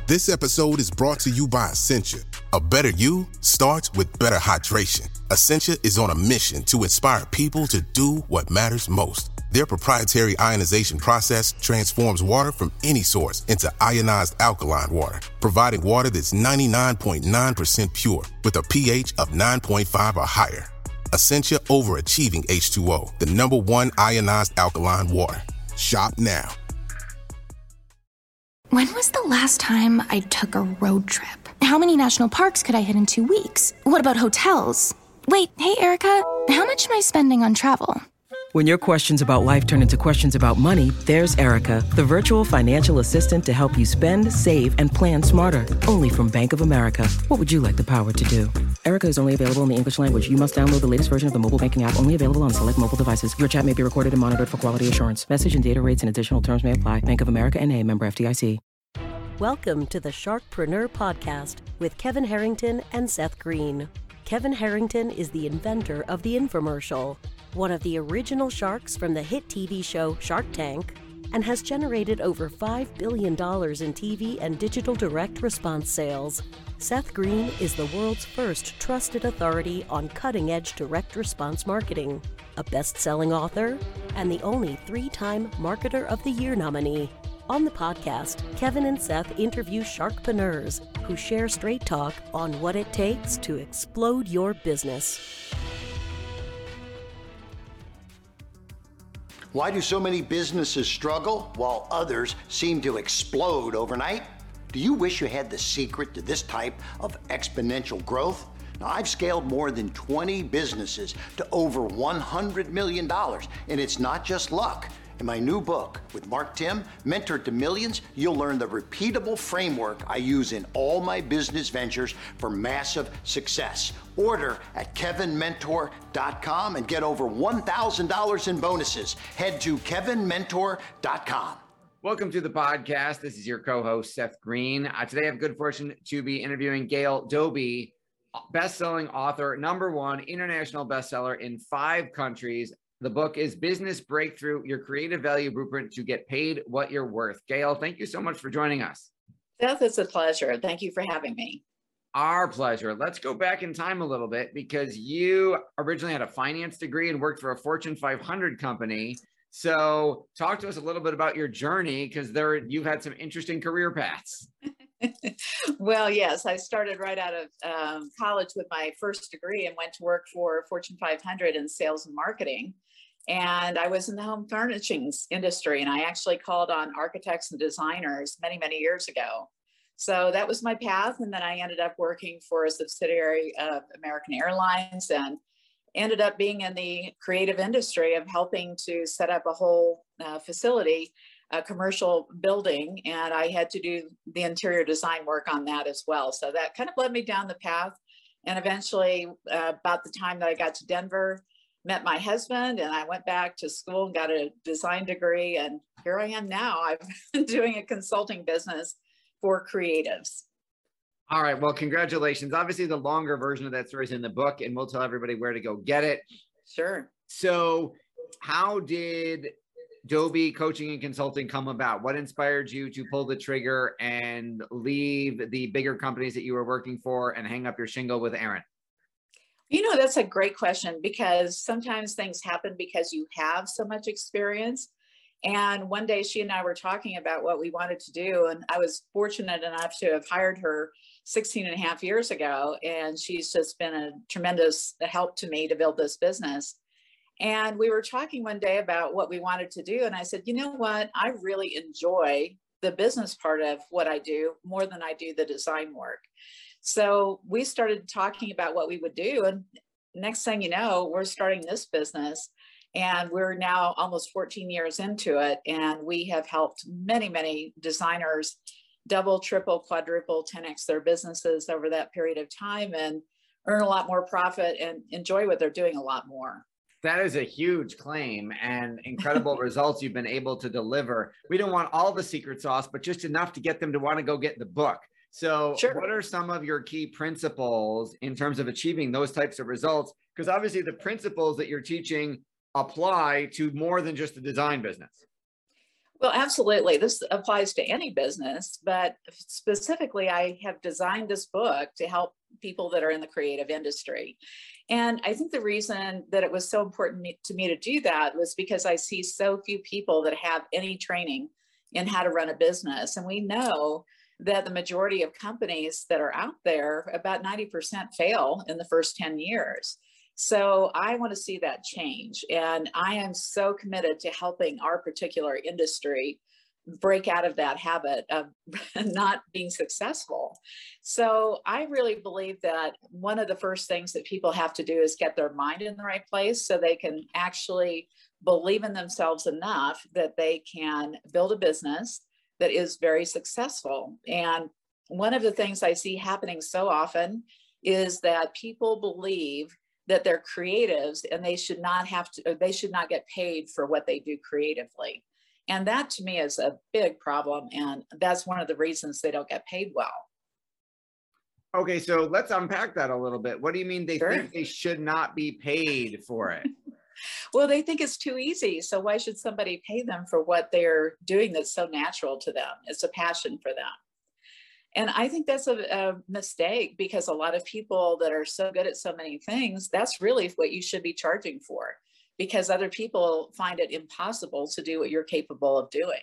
This episode is brought to you by Essentia. A better you starts with better hydration. Essentia is on a mission to inspire people to do what matters most. Their proprietary ionization process transforms water from any source into ionized alkaline water, providing water that's 99.9% pure with a pH of 9.5 or higher. Essentia Overachieving H2O, the #1 ionized alkaline water. Shop now. When was the last time I took a road trip? How many national parks could I hit in 2 weeks? What about hotels? Wait, hey, Erica, how much am I spending on travel? When your questions about life turn into questions about money, there's Erica, the virtual financial assistant to help you spend, save, and plan smarter. Only from Bank of America. What would you like the power to do? Erica is only available in the English language. You must download the latest version of the mobile banking app, only available on select mobile devices. Your chat may be recorded and monitored for quality assurance. Message and data rates and additional terms may apply. Bank of America N.A., member FDIC. Welcome to the Sharkpreneur Podcast with Kevin Harrington and Seth Green. Kevin Harrington is the inventor of the infomercial, one of the original sharks from the hit TV show Shark Tank, and has generated over $5 billion in TV and digital direct response sales. Seth Green is the world's first trusted authority on cutting-edge direct response marketing, a best-selling author, and the only 3-time Marketer of the Year nominee. On the podcast, Kevin and Seth interview sharkpreneurs who share straight talk on what it takes to explode your business. Why do so many businesses struggle while others seem to explode overnight? Do you wish you had the secret to this type of exponential growth? Now, I've scaled more than 20 businesses to over $100 million, and it's not just luck. In my new book with Mark Timm, Mentor to Millions, you'll learn the repeatable framework I use in all my business ventures for massive success. Order at kevinmentor.com and get over $1,000 in bonuses. Head to kevinmentor.com. Welcome to the podcast. This is your co-host, Seth Green. Today I have good fortune to be interviewing Gail Dobie, best-selling author, #1 international bestseller in 5 countries. The book is Business Breakthrough, Your Creative Value Blueprint to Get Paid What You're Worth. Gail, thank you so much for joining us. Seth, it's a pleasure. Thank you for having me. Our pleasure. Let's go back in time a little bit because you originally had a finance degree and worked for a Fortune 500 company. So talk to us a little bit about your journey because you've had some interesting career paths. Well, yes, I started right out of college with my first degree and went to work for Fortune 500 in sales and marketing. And I was in the home furnishings industry, and I actually called on architects and designers many, many years ago. So that was my path. And then I ended up working for a subsidiary of American Airlines and ended up being in the creative industry of helping to set up a whole facility, a commercial building. And I had to do the interior design work on that as well. So that kind of led me down the path. And eventually, about the time that I got to Denver, met my husband, and I went back to school and got a design degree. And here I am now. I've been doing a consulting business for creatives. All right. Well, congratulations. Obviously, the longer version of that story is in the book, and we'll tell everybody where to go get it. Sure. So how did Dobie Coaching and Consulting come about? What inspired you to pull the trigger and leave the bigger companies that you were working for and hang up your shingle with Erin? You know, that's a great question because sometimes things happen because you have so much experience. And one day she and I were talking about what we wanted to do. And I was fortunate enough to have hired her 16 and a half years ago. And she's just been a tremendous help to me to build this business. And we were talking one day about what we wanted to do. And I said, you know what? I really enjoy the business part of what I do more than I do the design work. So we started talking about what we would do. And next thing you know, we're starting this business. And we're now almost 14 years into it. And we have helped many, many designers double, triple, quadruple, 10x their businesses over that period of time and earn a lot more profit and enjoy what they're doing a lot more. That is a huge claim and incredible results you've been able to deliver. We don't want all the secret sauce, but just enough to get them to want to go get the book. So Sure. What are some of your key principles in terms of achieving those types of results? Because obviously the principles that you're teaching apply to more than just the design business. Well, absolutely. This applies to any business, but specifically, I have designed this book to help people that are in the creative industry. And I think the reason that it was so important to me to do that was because I see so few people that have any training in how to run a business. And we know that the majority of companies that are out there, about 90% fail in the first 10 years. So I want to see that change. And I am so committed to helping our particular industry break out of that habit of not being successful. So I really believe that one of the first things that people have to do is get their mind in the right place so they can actually believe in themselves enough that they can build a business that is very successful. And one of the things I see happening so often is that people believe that they're creatives and they should not get paid for what they do creatively. And that to me is a big problem. And that's one of the reasons they don't get paid well. Okay, so let's unpack that a little bit. What do you mean they Sure. think they should not be paid for it? Well, they think it's too easy. So why should somebody pay them for what they're doing that's so natural to them? It's a passion for them. And I think that's a mistake, because a lot of people that are so good at so many things, that's really what you should be charging for, because other people find it impossible to do what you're capable of doing.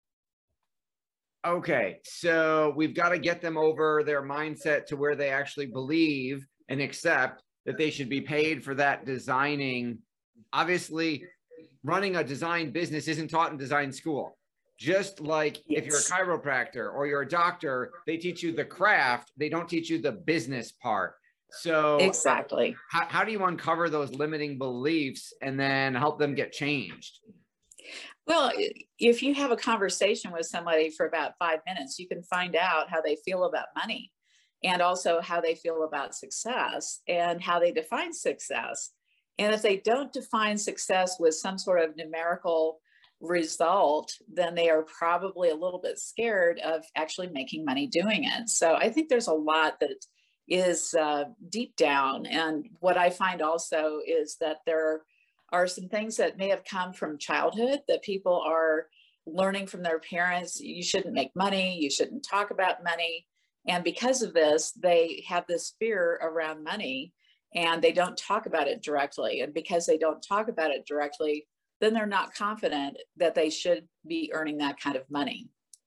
Okay, so we've got to get them over their mindset to where they actually believe and accept that they should be paid for that designing. Obviously, running a design business isn't taught in design school. Just like if you're a chiropractor or you're a doctor, they teach you the craft, they don't teach you the business part. So exactly. How do you uncover those limiting beliefs and then help them get changed? Well, if you have a conversation with somebody for about 5 minutes, you can find out how they feel about money, and also how they feel about success and how they define success. And if they don't define success with some sort of numerical result, then they are probably a little bit scared of actually making money doing it. So I think there's a lot that is deep down. And what I find also is that there are some things that may have come from childhood that people are learning from their parents. You shouldn't make money, you shouldn't talk about money. And because of this, they have this fear around money and they don't talk about it directly. And because they don't talk about it directly, then they're not confident that they should be earning that kind of money.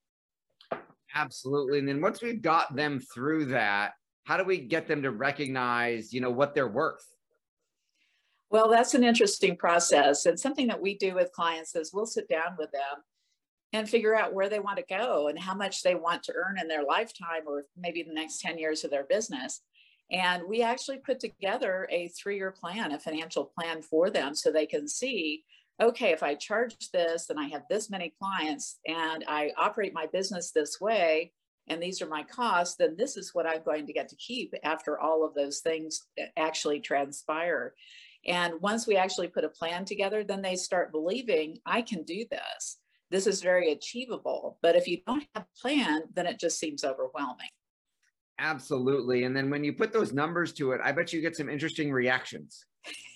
Absolutely. And then once we've got them through that, how do we get them to recognize, what they're worth? Well, that's an interesting process. And something that we do with clients is we'll sit down with them and figure out where they want to go and how much they want to earn in their lifetime, or maybe the next 10 years of their business. And we actually put together a 3-year plan, a financial plan for them, so they can see, okay, if I charge this and I have this many clients and I operate my business this way, and these are my costs, then this is what I'm going to get to keep after all of those things actually transpire. And once we actually put a plan together, then they start believing, I can do this. This is very achievable. But if you don't have a plan, then it just seems overwhelming. Absolutely. And then when you put those numbers to it, I bet you get some interesting reactions.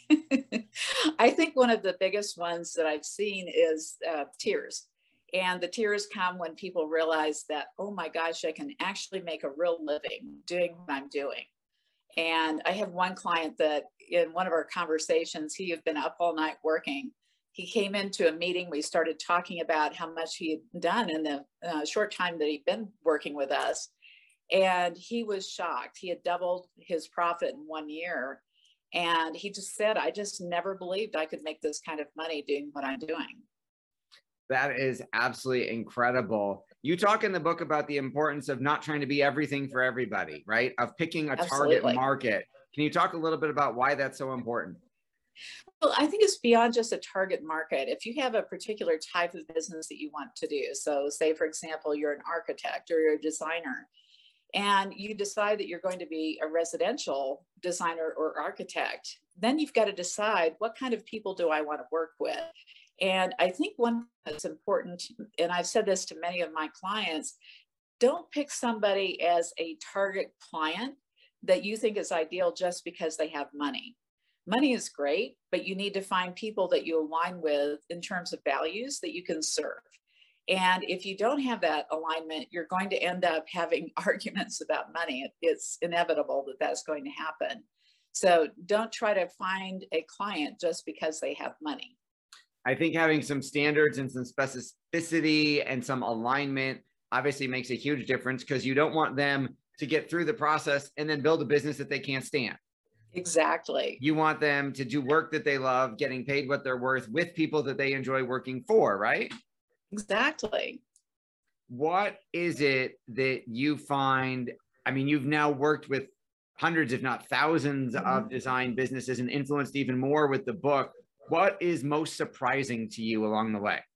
I think one of the biggest ones that I've seen is tears. And the tears come when people realize that, oh my gosh, I can actually make a real living doing what I'm doing. And I have one client that in one of our conversations, he had been up all night working. He came into a meeting. We started talking about how much he had done in the short time that he'd been working with us. And he was shocked. He had doubled his profit in 1 year. And he just said, I just never believed I could make this kind of money doing what I'm doing. That is absolutely incredible. You talk in the book about the importance of not trying to be everything for everybody, right? Of picking a target market. Can you talk a little bit about why that's so important? Well, I think it's beyond just a target market. If you have a particular type of business that you want to do, so say, for example, you're an architect or you're a designer, and you decide that you're going to be a residential designer or architect, then you've got to decide, what kind of people do I want to work with? And I think one that's important, and I've said this to many of my clients, don't pick somebody as a target client that you think is ideal just because they have money. Money is great, but you need to find people that you align with in terms of values that you can serve. And if you don't have that alignment, you're going to end up having arguments about money. It's inevitable that that's going to happen. So don't try to find a client just because they have money. I think having some standards and some specificity and some alignment obviously makes a huge difference, because you don't want them to get through the process and then build a business that they can't stand. Exactly. You want them to do work that they love, getting paid what they're worth with people that they enjoy working for, right? Exactly. What is it that you find? I mean, you've now worked with hundreds, if not thousands, of design businesses and influenced even more with the book. What is most surprising to you along the way?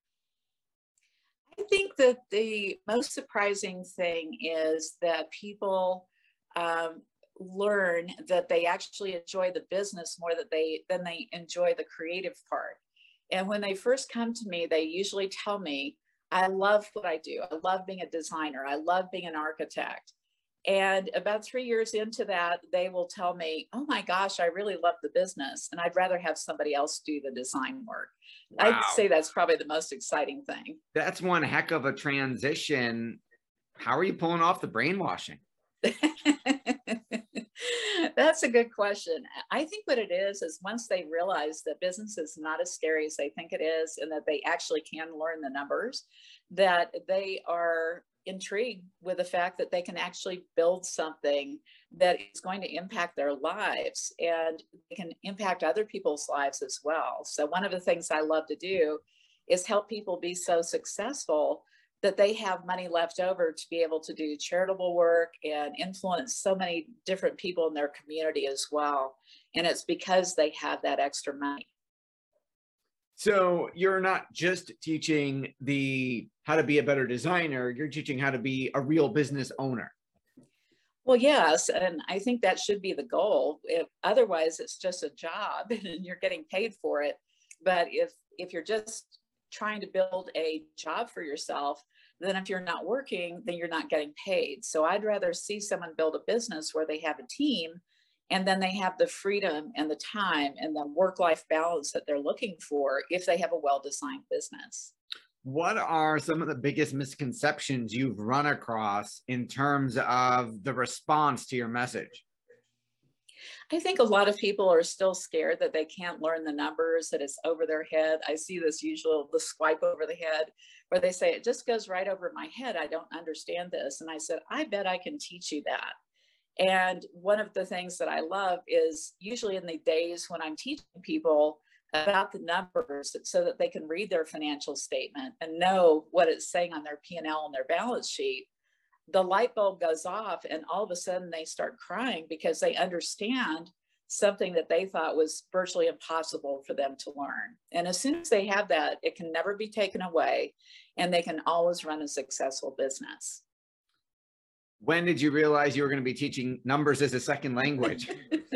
I think that the most surprising thing is that people learn that they actually enjoy the business more than they enjoy the creative part. And when they first come to me, they usually tell me, I love what I do. I love being a designer. I love being an architect. And about 3 years into that, they will tell me, oh my gosh, I really love the business, and I'd rather have somebody else do the design work. Wow. I'd say that's probably the most exciting thing. That's one heck of a transition. How are you pulling off the brainwashing? That's a good question. I think what it is once they realize that business is not as scary as they think it is, and that they actually can learn the numbers, that they are intrigued with the fact that they can actually build something that is going to impact their lives, and they can impact other people's lives as well. So one of the things I love to do is help people be so successful that they have money left over to be able to do charitable work and influence so many different people in their community as well. And it's because they have that extra money. So you're not just teaching how to be a better designer, you're teaching how to be a real business owner. Well, yes. And I think that should be the goal. Otherwise, it's just a job and you're getting paid for it. But if you're just trying to build a job for yourself, then if you're not working, then you're not getting paid. So I'd rather see someone build a business where they have a team, and then they have the freedom and the time and the work-life balance that they're looking for if they have a well-designed business. What are some of the biggest misconceptions you've run across in terms of the response to your message? I think a lot of people are still scared that they can't learn the numbers, that it's over their head. I see this the swipe over the head, where they say, it just goes right over my head. I don't understand this. And I said, I bet I can teach you that. And one of the things that I love is usually in the days when I'm teaching people about the numbers so that they can read their financial statement and know what it's saying on their P&L and their balance sheet, the light bulb goes off and all of a sudden they start crying because they understand something that they thought was virtually impossible for them to learn. And as soon as they have that, it can never be taken away, and they can always run a successful business. When did you realize you were going to be teaching numbers as a second language?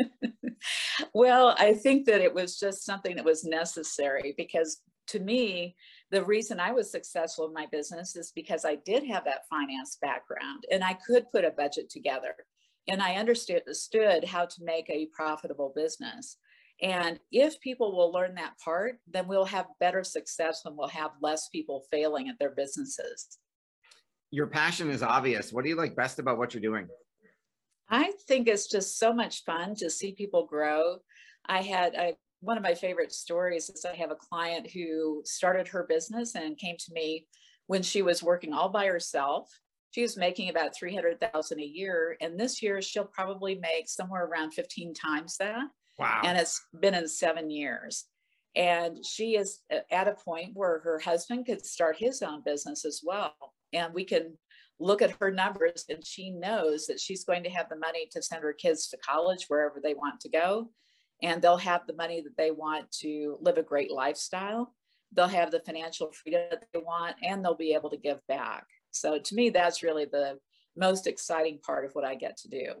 Well, I think that it was just something that was necessary, because to me, the reason I was successful in my business is because I did have that finance background and I could put a budget together, and I understood how to make a profitable business. And if people will learn that part, then we'll have better success and we'll have less people failing at their businesses. Your passion is obvious. What do you like best about what you're doing? I think it's just so much fun to see people grow. One of my favorite stories is I have a client who started her business and came to me when she was working all by herself. She was making about $300,000 a year. And this year she'll probably make somewhere around 15 times that. Wow. And it's been in 7 years. And she is at a point where her husband could start his own business as well. And we can look at her numbers, and she knows that she's going to have the money to send her kids to college wherever they want to go. And they'll have the money that they want to live a great lifestyle. They'll have the financial freedom that they want, and they'll be able to give back. So to me, that's really the most exciting part of what I get to do.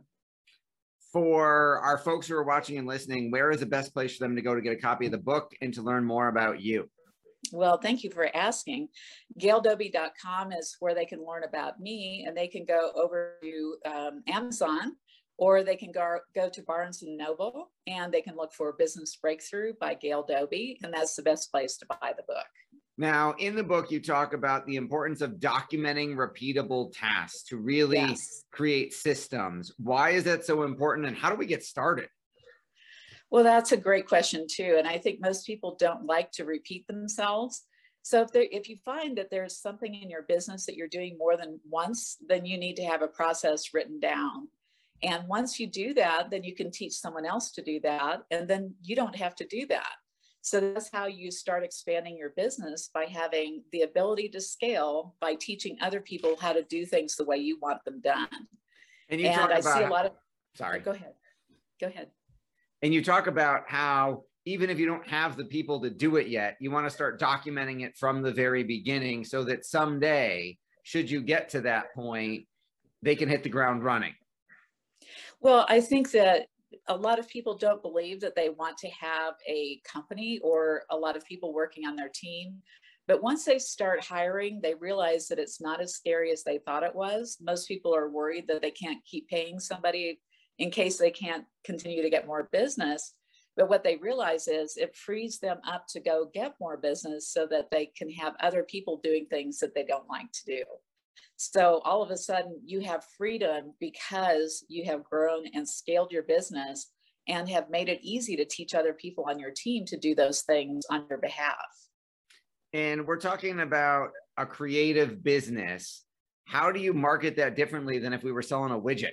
For our folks who are watching and listening, where is the best place for them to go to get a copy of the book and to learn more about you? Well, thank you for asking. GailDoby.com is where they can learn about me, and they can go over to Amazon, or they can go to Barnes & Noble, and they can look for Business Breakthrough by Gail Doby, and that's the best place to buy the book. Now, in the book, you talk about the importance of documenting repeatable tasks to really create systems. Why is that so important, and how do we get started? Well, that's a great question too. And I think most people don't like to repeat themselves. So if you find that there's something in your business that you're doing more than once, then you need to have a process written down. And once you do that, then you can teach someone else to do that. And then you don't have to do that. So that's how you start expanding your business, by having the ability to scale, by teaching other people how to do things the way you want them done. And I see a lot of, sorry, go ahead. And you talk about how even if you don't have the people to do it yet, you want to start documenting it from the very beginning so that someday, should you get to that point, they can hit the ground running. Well, I think that a lot of people don't believe that they want to have a company or a lot of people working on their team. But once they start hiring, they realize that it's not as scary as they thought it was. Most people are worried that they can't keep paying somebody in case they can't continue to get more business. But what they realize is it frees them up to go get more business so that they can have other people doing things that they don't like to do. So all of a sudden you have freedom because you have grown and scaled your business and have made it easy to teach other people on your team to do those things on your behalf. And we're talking about a creative business. How do you market that differently than if we were selling a widget?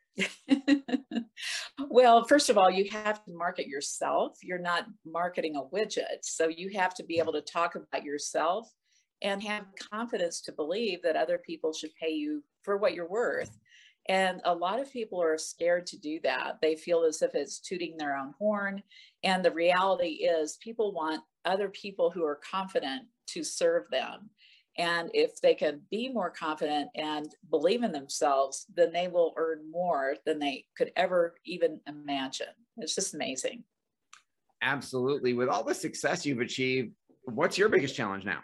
Well, first of all, you have to market yourself. You're not marketing a widget. So you have to be able to talk about yourself and have confidence to believe that other people should pay you for what you're worth. And a lot of people are scared to do that. They feel as if it's tooting their own horn. And the reality is people want other people who are confident to serve them. And if they can be more confident and believe in themselves, then they will earn more than they could ever even imagine. It's just amazing. Absolutely. With all the success you've achieved, what's your biggest challenge now?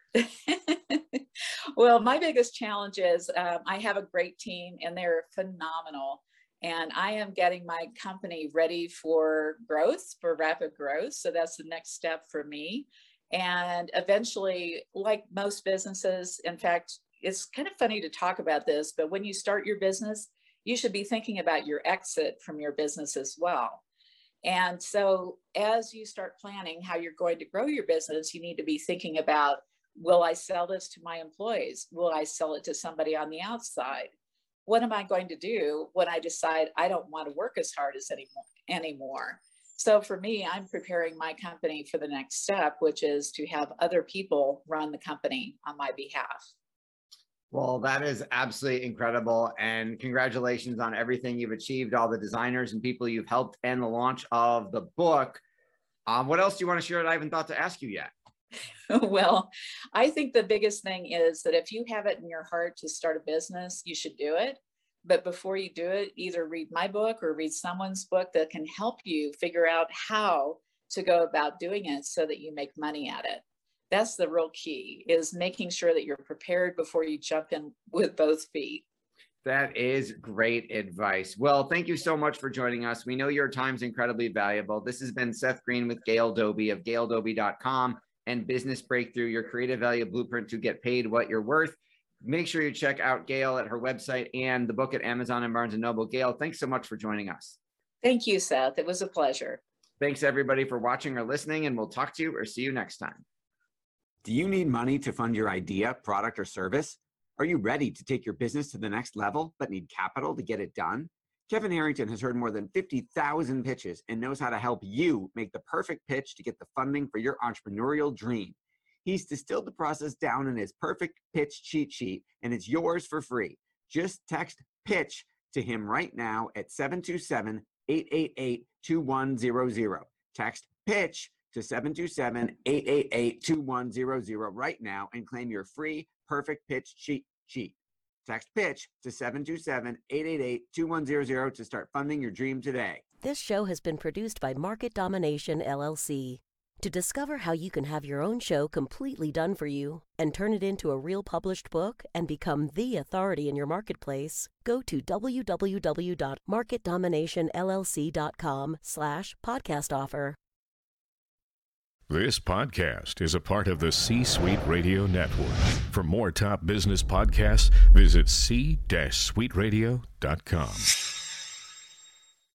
Well, my biggest challenge is I have a great team and they're phenomenal. And I am getting my company ready for growth, for rapid growth. So that's the next step for me. And eventually, like most businesses, in fact, it's kind of funny to talk about this, but when you start your business, you should be thinking about your exit from your business as well. And so as you start planning how you're going to grow your business, you need to be thinking about, will I sell this to my employees? Will I sell it to somebody on the outside? What am I going to do when I decide I don't want to work as hard as anymore? So for me, I'm preparing my company for the next step, which is to have other people run the company on my behalf. Well, that is absolutely incredible. And congratulations on everything you've achieved, all the designers and people you've helped, and the launch of the book. What else do you want to share that I haven't thought to ask you yet? Well, I think the biggest thing is that if you have it in your heart to start a business, you should do it. But before you do it, either read my book or read someone's book that can help you figure out how to go about doing it so that you make money at it. That's the real key, is making sure that you're prepared before you jump in with both feet. That is great advice. Well, thank you so much for joining us. We know your time's incredibly valuable. This has been Seth Green with Gail Dobie of GailDobie.com and Business Breakthrough, your creative value blueprint to get paid what you're worth. Make sure you check out Gail at her website and the book at Amazon and Barnes & Noble. Gail, thanks so much for joining us. Thank you, Seth. It was a pleasure. Thanks, everybody, for watching or listening, and we'll talk to you or see you next time. Do you need money to fund your idea, product, or service? Are you ready to take your business to the next level but need capital to get it done? Kevin Harrington has heard more than 50,000 pitches and knows how to help you make the perfect pitch to get the funding for your entrepreneurial dream. He's distilled the process down in his perfect pitch cheat sheet, and it's yours for free. Just text PITCH to him right now at 727-888-2100. Text PITCH to 727-888-2100 right now and claim your free perfect pitch cheat sheet. Text PITCH to 727-888-2100 to start funding your dream today. This show has been produced by Market Domination, LLC. To discover how you can have your own show completely done for you and turn it into a real published book and become the authority in your marketplace, go to www.marketdominationllc.com/podcast offer. This podcast is a part of the C-Suite Radio Network. For more top business podcasts, visit c-suiteradio.com.